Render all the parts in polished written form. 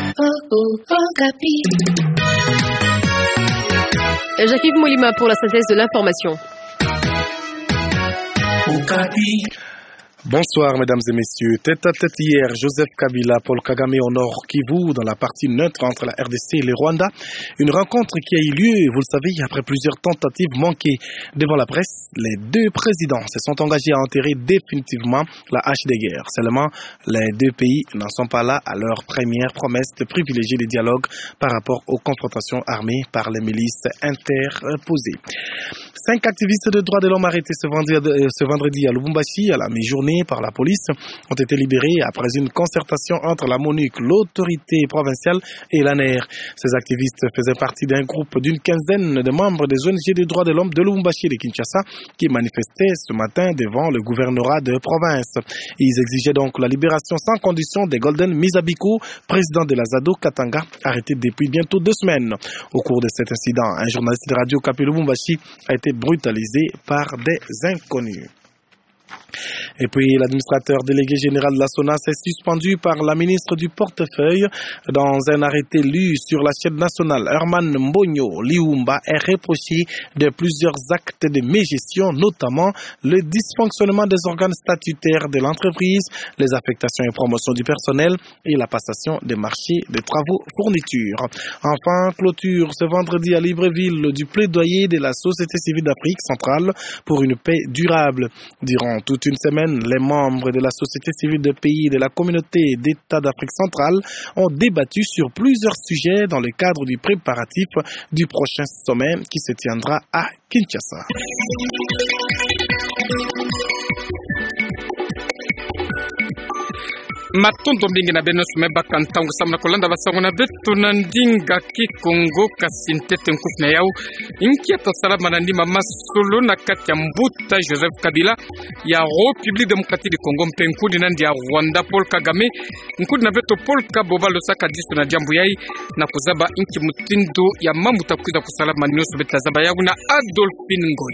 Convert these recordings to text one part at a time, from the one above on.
Jacques Molima pour la synthèse de l'information. Bonsoir mesdames et messieurs. Tête à tête hier, Joseph Kabila, Paul Kagame au Nord Kivu, dans la partie neutre entre la RDC et le Rwanda. Une rencontre qui a eu lieu, vous le savez, après plusieurs tentatives manquées. Devant la presse, les deux présidents se sont engagés à enterrer définitivement la hache des guerres. Seulement, les deux pays n'en sont pas là à leur première promesse de privilégier les dialogues par rapport aux confrontations armées par les milices interposées. 5 activistes de droits de l'homme arrêtés ce vendredi à Lubumbashi à la mi-journée par la police ont été libérés après une concertation entre la MONUC, l'autorité provinciale et l'ANER. Ces activistes faisaient partie d'un groupe d'une quinzaine de membres des ONG des droits de l'homme de Lubumbashi et de Kinshasa qui manifestaient ce matin devant le gouvernorat de province. Ils exigeaient donc la libération sans condition des Golden Misabiku, président de la ZADO Katanga, arrêté depuis bientôt 2 semaines. Au cours de cet incident, un journaliste de Radio Okapi Lubumbashi a été brutalisé par des inconnus. Et puis l'administrateur délégué général de la SONAS est suspendu par la ministre du portefeuille. Dans un arrêté lu sur la chaîne nationale, Herman Mbonyo Liumba est reproché de plusieurs actes de mégestion, notamment le dysfonctionnement des organes statutaires de l'entreprise, les affectations et promotions du personnel et la passation des marchés de travaux fournitures. Enfin, clôture ce vendredi à Libreville du plaidoyer de la Société civile d'Afrique centrale pour une paix durable. Durant toute une semaine, les membres de la société civile de pays de la communauté d'États d'Afrique centrale ont débattu sur plusieurs sujets dans le cadre du préparatif du prochain sommet qui se tiendra à Kinshasa. Matondo mingi na beno sumeba kantangu samna kolanda basangona betu na ndinga kikongo kasintete nkufna yao inki atasalama na ndima masulu na kati ya mbuta Joseph Kabila ya République démocratique du Congo mpenkudi na ndi ya Rwanda Paul Kagame nkudi na beto Paul Kaboba losaka disu na jambu yai na kuzaba inki mutindo ya mamuta kuiza kusalama nyoso betazaba yao na Adolphine Ngoy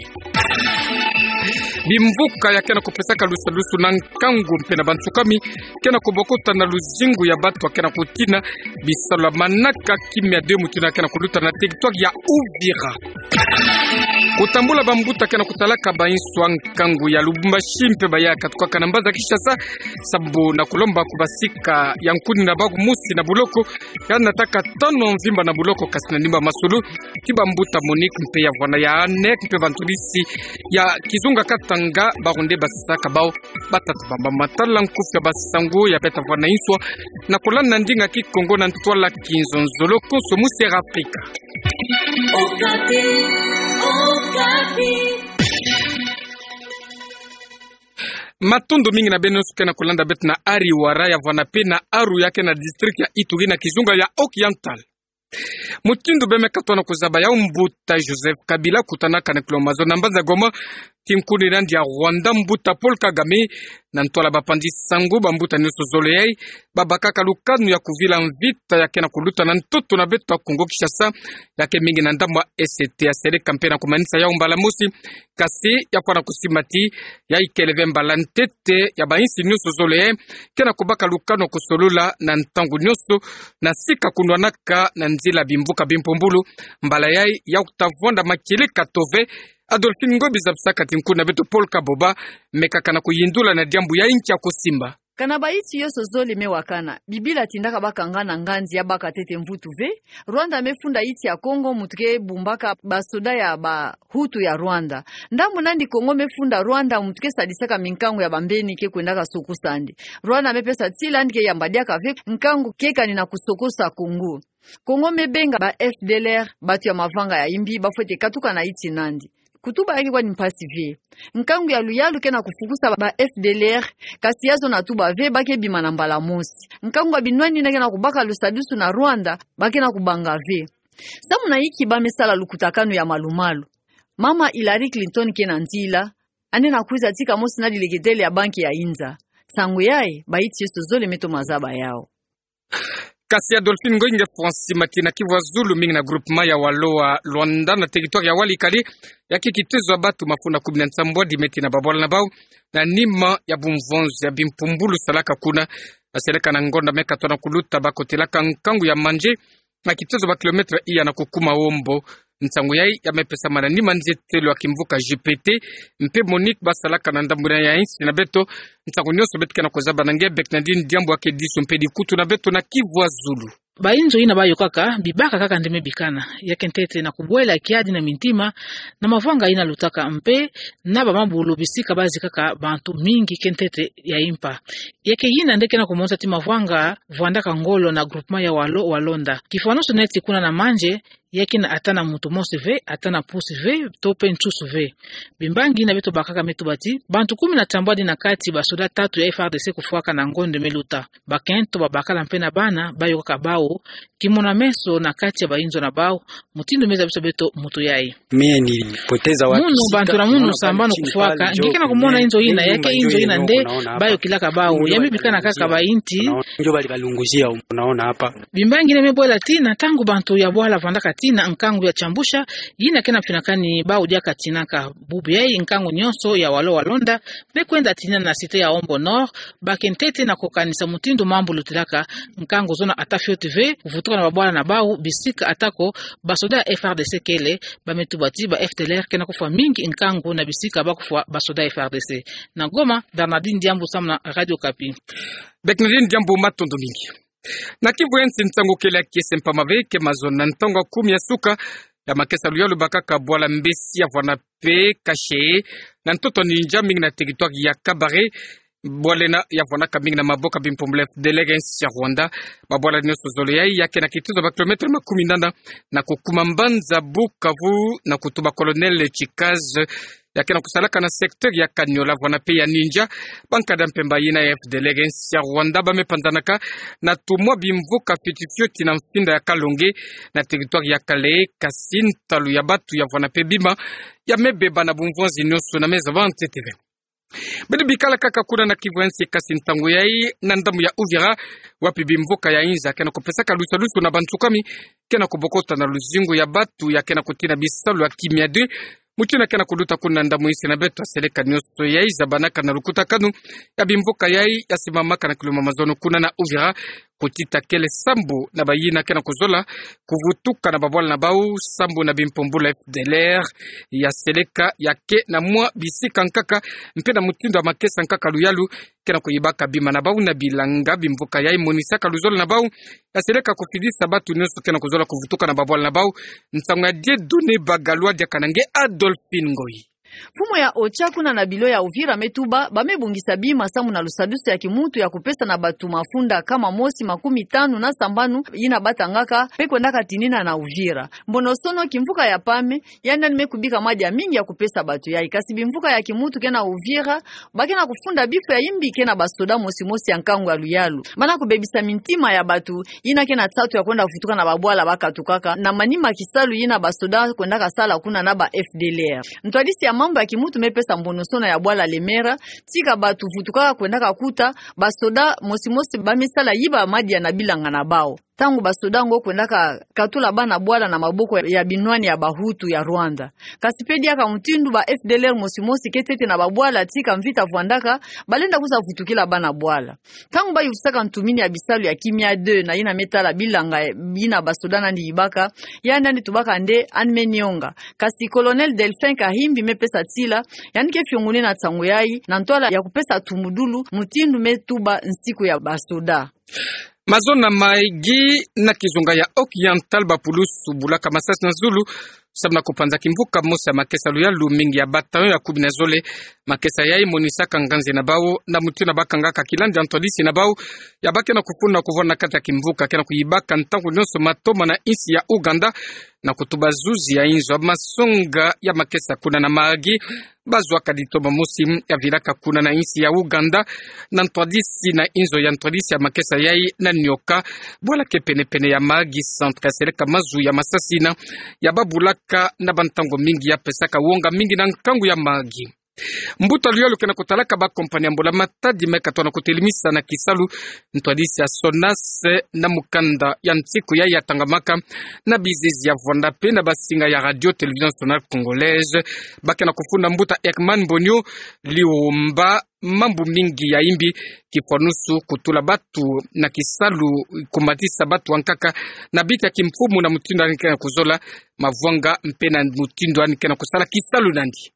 bimvuka ya kena kupesaka lusalusu na nkangu mpena bantsukami kena kubokota na luzingu ya batu kena kutina bisala manaka kimya de mutina kena kuluta na territoire ya Uvira kutambula bambuta kena kutalaka bainswa nkangu ya Lubumbashi mpe bayaka tukaka na mbaza Kinshasa sabu na kulomba kubasika ya nkuni na bagu musi na buloko ya nataka tano mvimba na buloko kasina nimba masulu kibambuta Monique mpe ya vwana ya anek mpe bantulisi ya kizunga katanga barunde basaka bao batatu bamba matala nkufu basango ya peta vwana inswa na kulana ndinga kikongo na ntwala kinzonzolo konso musi Afrika. Okapi. Matondo mingi na beno suke na kulanda bet na ari wara ya vwana pe na aru yake na district ya Ituri na kizunga ya Occidental. Mutindo beme katona kuzaba ya mbuta Joseph Kabila kutanaka na kilomazo na mbaza Goma kinkuni nandi ya Rwanda mbuta Paul Kagame na ntola bapandi sango bambuta nyoso zoleyai babakaka lukanu ya kuvila mvita yake na kuluta na ntoto na betu ya Kongo Kinshasa yake mingi na ndamwa ST ya sere kampena kumanisa ya umbala musi kasi ya kwa na kusimati ya ikeleve mbala ntete ya bainsi nyoso zoleyai kena kubaka lukanu kusolula na ntangu nyoso na sika kunwanaka na nzila bimbuka bimpumbulu mbala yai ya utavonda makile katove Adolphine Ngobi zabsaka tinkuna beto Paul Kaboba mekaka na kuyindula na diambu ya inchi ya kusimba. Kana baiti yoso zole mewakana. Bibila tindaka bakanga na nganzi ya baka tete mvutu ve. Rwanda mefunda iti ya Kongo mutuke bumbaka basoda ya ba hutu ya Rwanda. Ndamu nandi Kongo mefunda Rwanda mutuke sadisaka minkangu ya bambeni ke kwendaka soko sandi. Rwanda mepesa tilandi ke yambadiaka ve nkangu keka ni na kusokosa Kongo. Kongo mebenga ba FDLR batu ya mavanga ya imbi bafwete katuka na iti nandi. Kutuba yake kwa nimpasi vie. Nkangu ya luyalu kena kufukusa ba FDLR kasi yazo na tuba ve bake bima na mbala mosi. Nkangu wa binwani nage na kubaka lusadusu na Rwanda bake na kubanga ve. Samu na hiki ba mesala lukutakanu ya malumalu. Mama Hillary Clinton kena nzila. Ane na kuiza tika mosi na dilegedele ya banki ya Inza. Sangu yae baiti yesu zole meto mazaba yao. Kasi Adolphine Ngoinge Franci Matina Kivu Zulu mingi na groupement ya Waloa Luanda na territoire ya Walikali ya kikitezwa batu mafuna 17 dimeti na babola na bao na nima ya bumvonzi ya bimpumbulu salaka kuna aseleka na ngonda meka tona kuluta bakotelaka nkangu ya manje na kitozo ba kilometre iya na kukuma ombo ntango yai yamepesa manani manzetelo akimvuka GPT mpe Monique basalaka na ndambuna ya insi na beto ntango nyoso betka na kozaba na ngebek na dini diambo akediso mpe dikutu na beto na Kivu Zulu. Bainzo ina bayo kaka bibaka kaka ndeme bikana yakentete na kubwela kiadi na mintima na mavanga ina lutaka mpe na bamabulu bisika bazi kaka bantu mingi kentete ya impa yake yina ndeke na kumonza ti mavanga vwandaka ngolo na groupement ya walonda kifanoso neti kuna na manje yake na atana mutu mosive atana pusive tope nchusuve bimbangi na beto bakaka metu bati bantu 10 na kati basoda 3 ya FARDC kufuaka na ngonde meluta bakento babakala mpe na bana bayo kaka bao kimona meso na kati ya bainzo na bao mutindo meza biso beto mutu yai mie nilipoteza watu munu bantu na munu sambano kufuaka ngike na kumona inzo ina yake inzo ina nde bayo kilaka bao yamibikana kaka bainti njo bali balunguzia unaona hapa bimbangi na mebola tina tangu bantu ya bwala vandaka tina nkangu ya chambusha yina kena pinakani bao dia katinaka bubu yai nkangu nyonso ya walonda bekwenda tina na site ya Ombo Nord bakentete na kokanisa mutindo mambo lutilaka nkangu zona atafio TV kuvutuka na babwala na bao bisika atako basoda FARDC kele bametubati ba FDLR kena kufa mingi nkangu na bisika bakufa basoda FARDC na Goma. Bernardine Diambo samna Radio Kapi. Bernardine Diambo matondo mingi na Kivu ensi ntango kele kiese mpamave ke mazona ntango 10 ya suka ya makesa luyalo bakaka bwala mbesi ya vwana pe kashe na ntoto ninja mingi na territoire ya Kabare bwalena ya vwana kabingi na maboka bimpomblef delegensi ya Rwanda babwala nyoso zolo yai yake na kituzo ba kilometre 10 na kukuma Mbanza Bukavu na kutuba Colonel Chikaz yake na kusalaka na sektor ya Kanyola vwana pe ya ninja banka da mpemba yina ya delegensi ya Rwanda bamepanzanaka na tumwa bimvuka fitifioti na mfinda ya Kalonge na territoire ya Kale Kasin talu ya batu ya vwana pe bima ya mebeba na bumvonzi nyoso na meza vante TV bidi bikala kaka kuna na Kivu ensi kasi ntango yai na ndamu ya Uvira wapi bimvuka ya inza kena kupesaka lusalusu na bantukami kena kubokota na luzingu ya batu ya kena kutina bisalu ya kimia 2 mutina kena kuduta kuna ndamu isi na beto aseleka nyoso yai zabanaka na lukuta kanu ya bimvuka yai yasimamaka na kiluma mazono kuna na Uvira kutita kele sambu na bayina kena kuzola kuvutuka na babwala na bau sambu na bimpombula FDLR ya seleka yake na mwa bisika nkaka mpe na mutindo wa makesa nkaka luyalu kena kuyibaka bima na bau na bilanga bimvuka yai monisaka luzola na bau ya seleka kufidisa batu nyoso kena kuzola kuvutuka na babwala na bau nsanga die done bagalwa dia kanange Adolphine Ngoi. Fumo ya Ocha kuna na bilo ya Uvira metuba bamebungisa bima samu na lusadusu ya kimutu ya kupesa na batu mafunda kama mosi 50 na sambanu ina batangaka peko ndaka tinina na Uvira mbonosono kimvuka ya pame yanda nimekubika maji mingi ya kupesa batu ya ikasibi mvuka ya kimutu kena Uvira bakena kufunda bifu ya imbi kena basoda mosi ya nkangu ya luyalu bana kubebisa mintima ya batu ina kena tatu ya kwenda kufutuka na babwala bakatukaka na manima kisalu ina basoda kwenda kasala kuna na ba FDLR ntwadisi ya mambo ya kimutu mepesa mbonosono ya bwala lemera tika batu vutuka kwenda kuta basoda mosi bamisala yiba maji ya nabilanga na bao tangu basoda ngo kwenda katula bana bwala na maboko ya binwani ya bahutu ya Rwanda kasipedia ka mtindu ba FDLR mosi ketete na babwala tika mvita vwandaka balenda kusa vutukila bana bwala tangu ba yusaka ntumini ya bisalu ya kimia 2 na ina metala bilanga bina basoda na ndibaka yana ndi tubaka nde anmenionga kasi Colonel Delphin Kahimbi mepesa tila yani ke fiongune na tsango yai na ntola ya kupesa tumudulu mtindu metuba nsiku ya basoda mazona maigi na kizunga ya Occidental bapulusu bulaka masasi na Zulu sabna kupanza kimvuka mosa makesa luyalu mingi ya batayo ya 10 zole makesa yai monisaka nganzi na bao na mutina bakanga kakilandi antolisi na bao ya bake na kufuna kuvona kata kimvuka kena kuyibaka ntangu nyonso matoma na isi ya Uganda na kutuba zuzi ya inzo masonga ya makesa kuna na maagi bazwa kaditoma musim ya vilaka kuna na isi ya Uganda na ntwadisi na inzo ya ntwadisi ya makesa yai na nyoka bwala kepene ya maagi centre seleka mazu ya masasina ya babulaka na bantango mingi ya pesaka wonga mingi na nkangu ya maagi Mbuta liyo kena kutalaka ba kompani ambola matadi meka tona kutelimisa na kisalu ntwadisi ya Sonas na mukanda ya ntsiku ya yatangamaka na bizizi ya vonda pe na basinga ya radio television nationale congolaise bakena kufunda mbuta Ekman Bonyo liomba mambo mingi ya imbi kifonusu kutula batu na kisalu kumatisa batu wankaka na biti ya kimfumu na mutindo anikena kuzola mavwanga mpena mutindo anikena kusala kisalu nandi.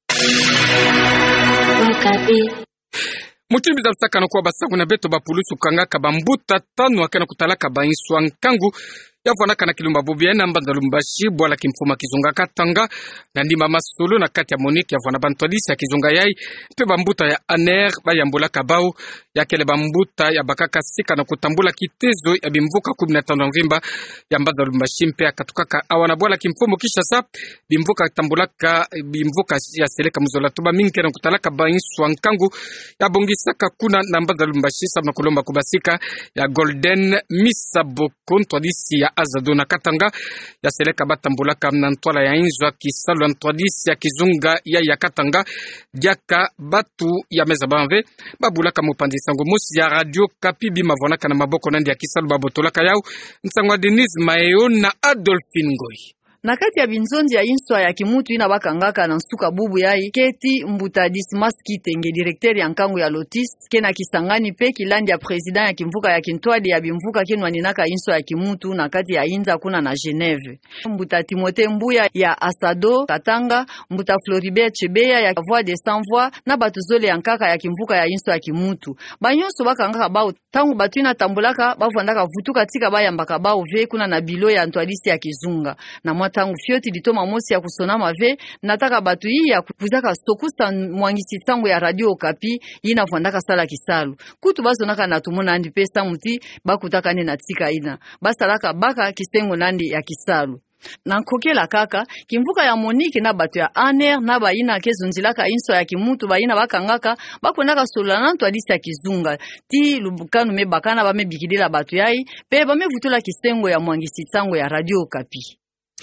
Mutimbi za msaka kwa basangu na beto bapulusu kangaka bambuta tanu wakena kutalaka bainsu wankangu yavwanaka na kilumba bubiena mbanda lumbashi bwala kimfuma kizunga katanga na ndima masolo na kati ya Monique yavwana bantwadisi ya kizunga yai pe bambuta ya aner bayambola kabao ya kele bambuta ya bakaka sika na kutambula kitezo ya bimvuka 15 Novemba ya mbanda lumbashi mpe akatukaka awana bwala kimfumo kisha sa bimvuka tambulaka bimvuka ya seleka muzola tuba mingi na kutalaka bainsu wankangu ya bongisaka kuna na mbanda lumbashi sabna kulomba kubasika ya Golden Misabo kontwadisi ya Azadona Katanga ya seleka batambulaka na ntwala ya inzwa kisalu ntwadisi ya kizunga ya Katanga diaka batu ya meza banve babulaka mupandi sango musi ya radio Kapi mavonaka na maboko nandi ya kisalu babotolaka yao nsangwa Denise Maeo na Adolphine Ngoi. Na kati ya binzonzi ya inswa ya kimutu ina bakangaka na nsuka bubu yai Keti Mbuta Dismas Kitenge directeur ya nkangu ya Lotis kena Kisangani pe kilandi ya president ya kimvuka ya Kintwadi ya bimvuka kenwa ninaka inswa ya kimutu na kati ya Inza kuna na Geneve. Mbuta Timote Mbuya ya Asado Katanga, Mbuta Floribert Chebeya ya Voix de Sans Voix na batuzole ya nkaka ya kimvuka ya inswa ya kimutu. Banyonso bakangaka bao tangu batu ina tambulaka bavandaka vutuka tika bayambaka bao ve kuna na bilo ya ntwadisi ya kizunga na tangu fioti litoma mosi ya kusona mave nataka batu hii ya kuzaka stokusa mwangisi tangu ya radio Okapi ina vwandaka sala kisalu kutu bazo naka natumuna andi pesa muti bakutaka ne natika ina basalaka baka kisengo nandi ya kisalu na nkokela kaka kimvuka ya Monique na batu ya aner na baina kezunzilaka inso ya kimutu baina bakangaka bakonaka solola na ntwadisi ya kizunga ti lubukanu mebakana bamebikidila batu yai pe bamevutula kisengo ya mwangisi tangu ya radio Okapi.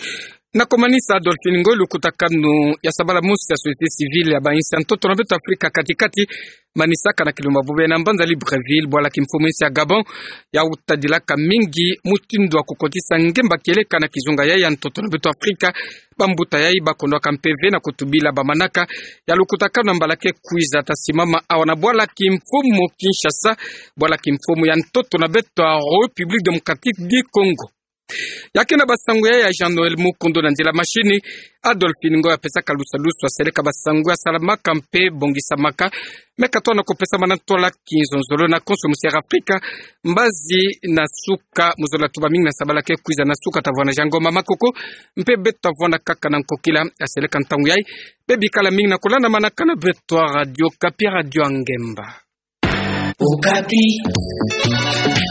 Na komanisa Adolphine Ngoi lukutakanu ya sabala musi ya société civile ya bainsi ya ntoto na beto Afrika katikati manisaka na kilumba bube na mbanza Libreville bwala kimfumisi ya Gabon ya utadilaka mingi mutindo wa kukotisa ngemba kieleka na kizunga ya ntoto na beto Afrika bambuta yai bakondo kampeve na kutubila bamanaka ya lukutakanu na mbalake kuiza tasimama awana bwala kimfumu Kinshasa bwala kimfumu ya ntoto na beto a République démocratique du Congo. Yakena basangu ya Jean Noel Mukundo na njila mashini Adolphine Ngoi pesa kalusalusu aseleka basangu ya salamaka mpe bongisa maka mekatona kopesa manatola kinzonzolo na konsomusi ya Afrika mbazi na suka muzola tuba mingi na sabalake kuiza na suka tavona jangoma makoko mpe beto avona kaka na nkokila aseleka ntangu yai bebi kala mingi na kulana manaka na beto radio Kapi radio Angemba Okapi.